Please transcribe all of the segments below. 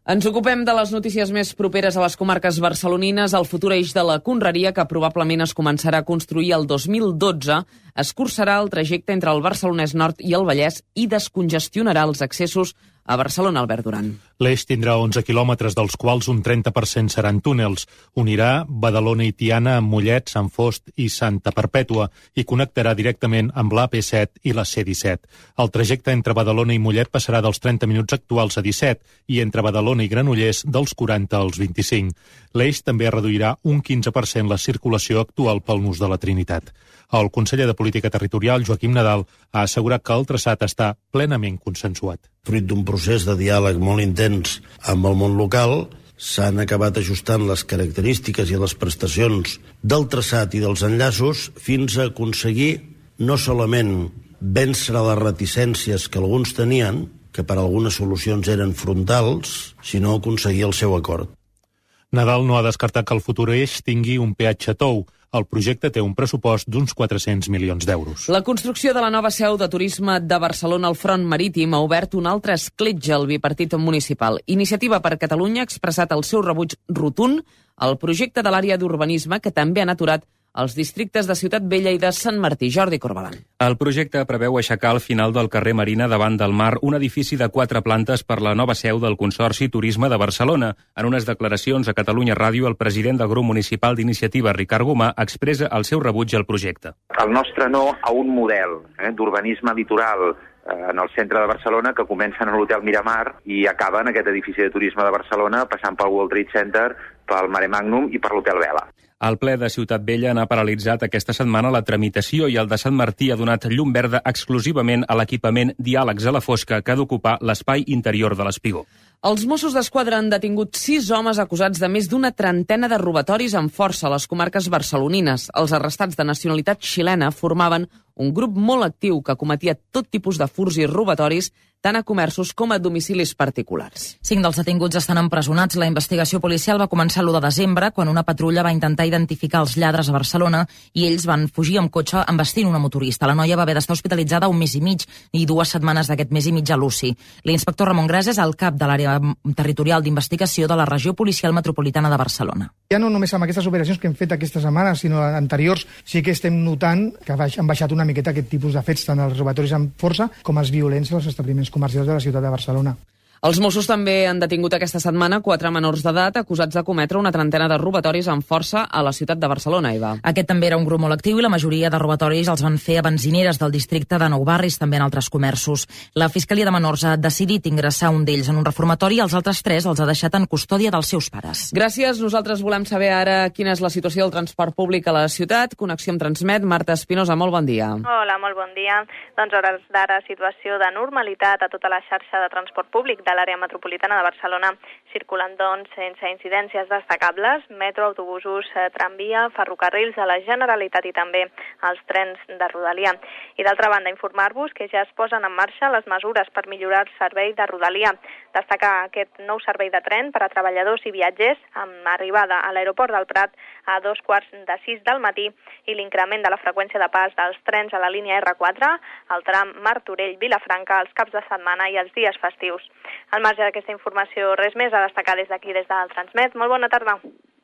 Ens ocupem de les notícies més properes a les comarques barcelonines. El futur eix de la Conreria, que probablement es començarà a construir el 2012, escurçarà el trajecte entre el Barcelonès Nord i el Vallès i descongestionarà els accessos a Barcelona. Albert Duran. L'eix tindrà 11 quilòmetres, dels quals un 30% seran túnels. Unirà Badalona i Tiana amb Mollet, Sant Fost i Santa Perpètua i connectarà directament amb l'AP7 i la C-17. El trajecte entre Badalona i Mollet passarà dels 30 minuts actuals a 17 i entre Badalona i Granollers dels 40 als 25. L'eix també reduirà un 15% la circulació actual pel nus de la Trinitat. El conseller de Política Territorial, Joaquim Nadal, ha assegurat que el traçat està plenament consensuat. Fruit d'un procés de diàleg molt intens amb el món local, s'han acabat ajustant les característiques i les prestacions del traçat i dels enllaços fins a aconseguir no solament vèncer les reticències que alguns tenien, que per algunes solucions eren frontals, sinó aconseguir el seu acord. Nadal no ha descartat que el futur eix tingui un peatge tou. El projecte té un pressupost d'uns 400 milions d'euros. La construcció de la nova seu de turisme de Barcelona al front marítim ha obert una altra escletxa al bipartit municipal. Iniciativa per Catalunya ha expressat el seu rebuig rotund al projecte de l'àrea d'urbanisme, que també han aturat els districtes de Ciutat Vella i de Sant Martí. Jordi Corbalan. El projecte preveu aixecar al final del carrer Marina, davant del mar, un edifici de 4 plantes per la nova seu del Consorci Turisme de Barcelona. En unes declaracions a Catalunya Ràdio, el president del grup municipal d'Iniciativa, Ricard Gomà, expressa el seu rebuig al projecte. El nostre no a un model d'urbanisme litoral en el centre de Barcelona, que comencen a l'Hotel Miramar i acaben en aquest edifici de turisme de Barcelona, passant pel World Trade Center, pel Mare Magnum i per l'Hotel Vela. El ple de Ciutat Vella n'ha paralitzat aquesta setmana la tramitació i el de Sant Martí ha donat llum verda exclusivament a l'equipament Diàlegs a la Fosca, que ha d'ocupar l'espai interior de l'Espigó. Els Mossos d'Esquadra han detingut 6 homes acusats de més d'una trentena de robatoris amb força a les comarques barcelonines. Els arrestats de nacionalitat xilena formaven un grup molt actiu que cometia tot tipus de furts i robatoris, tant a comerços com a domicilis particulars. 5 dels detinguts estan empresonats. La investigació policial va començar l'1 de desembre, quan una patrulla va intentar identificar els lladres a Barcelona i ells van fugir amb cotxe envestint una motorista. La noia va haver d'estar hospitalitzada 1 mes i mig i 2 setmanes d'aquest mes i mig a l'UCI. L'inspector Ramon Gras és el cap de l'àrea territorial d'investigació de la regió policial metropolitana de Barcelona. Ja no només amb aquestes operacions que hem fet aquesta setmana, sinó anteriors, sí que estem notant que han baixat una miqueta aquest tipus de fets, tant els robatoris amb força com els violents als establiments comercials de la ciutat de Barcelona. Els Mossos també han detingut aquesta setmana 4 menors d'edat acusats de cometre una trentena de robatoris amb força a la ciutat de Barcelona, Eva. Aquest també era un grup molt actiu i la majoria de robatoris els van fer a benzineres del districte de Nou Barris, també en altres comerços. La Fiscalia de Menors ha decidit ingressar un d'ells en un reformatori i els altres 3 els ha deixat en custòdia dels seus pares. Gràcies. Nosaltres volem saber ara quina és la situació del transport públic a la ciutat. Connexió amb Transmet. Marta Espinosa, molt bon dia. Hola, molt bon dia. Doncs a hores d'ara, situació de normalitat a tota la xarxa de transport públic de l'àrea metropolitana de Barcelona, circulant doncs sense incidències destacables, metro, autobusos, tramvia, ferrocarrils de la Generalitat i també els trens de Rodalia. I d'altra banda, informar-vos que ja es posen en marxa les mesures per millorar el servei de Rodalia. Destacar aquest nou servei de tren per a treballadors i viatgers amb arribada a l'aeroport del Prat a 5:45 del matí i l'increment de la freqüència de pas dels trens a la línia R4, el tram Martorell-Vilafranca, els caps de setmana i els dies festius. Al marge d'aquesta informació, res més a destacar des d'aquí, des del Transmet. Molt bona tarda.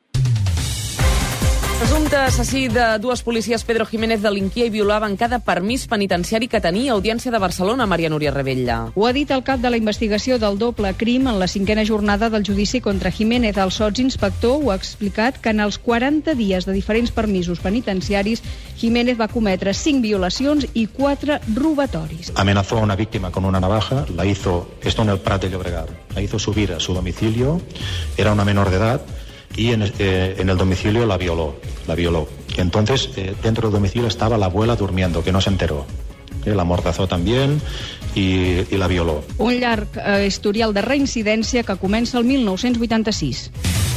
Presumpte assassí de 2 policies, Pedro Jiménez, delinquia i violava en cada permís penitenciari que tenia. Audiència de Barcelona, Maria Núria Rebella. Ho ha dit el cap de la investigació del doble crim en la 5a jornada del judici contra Jiménez. El sotsinspector ho ha explicat que en els 40 dies de diferents permisos penitenciaris, Jiménez va cometre 5 violacions i 4 robatoris. Amenazó a una víctima con una navaja, la hizo, esto en el Prat de Llobregat, la hizo subir a su domicilio, era una menor de edad, y en el domicilio la violó. Y entonces dentro del domicilio estaba la abuela durmiendo, que no se enteró. La amordazó también y la violó. Un llarg historial de reincidència que comença el 1986.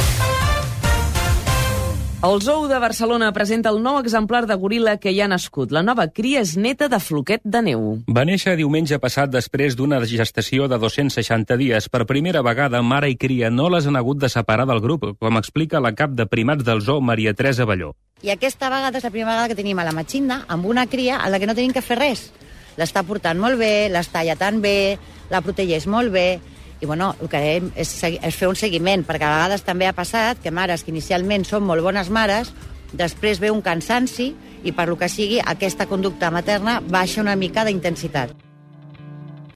El Zoo de Barcelona presenta el nou exemplar de goril·la que hi ha nascut. La nova cria és neta de floquet de neu. Va néixer diumenge passat després d'una gestació de 260 dies. Per primera vegada, mare i cria no les han hagut de separar del grup, com explica la cap de primats del Zoo, Maria Teresa Balló. I aquesta vegada és la primera vegada que tenim a la Matxinda amb una cria a la que no tenim que fer res. L'està portant molt bé, l'està allatant bé, la protegeix molt bé, I bueno, el que hem és fer un seguiment, perquè a vegades també ha passat que mares que inicialment són molt bones mares, després ve un cansanci i per lo que sigui aquesta conducta materna baixa una mica d'intensitat.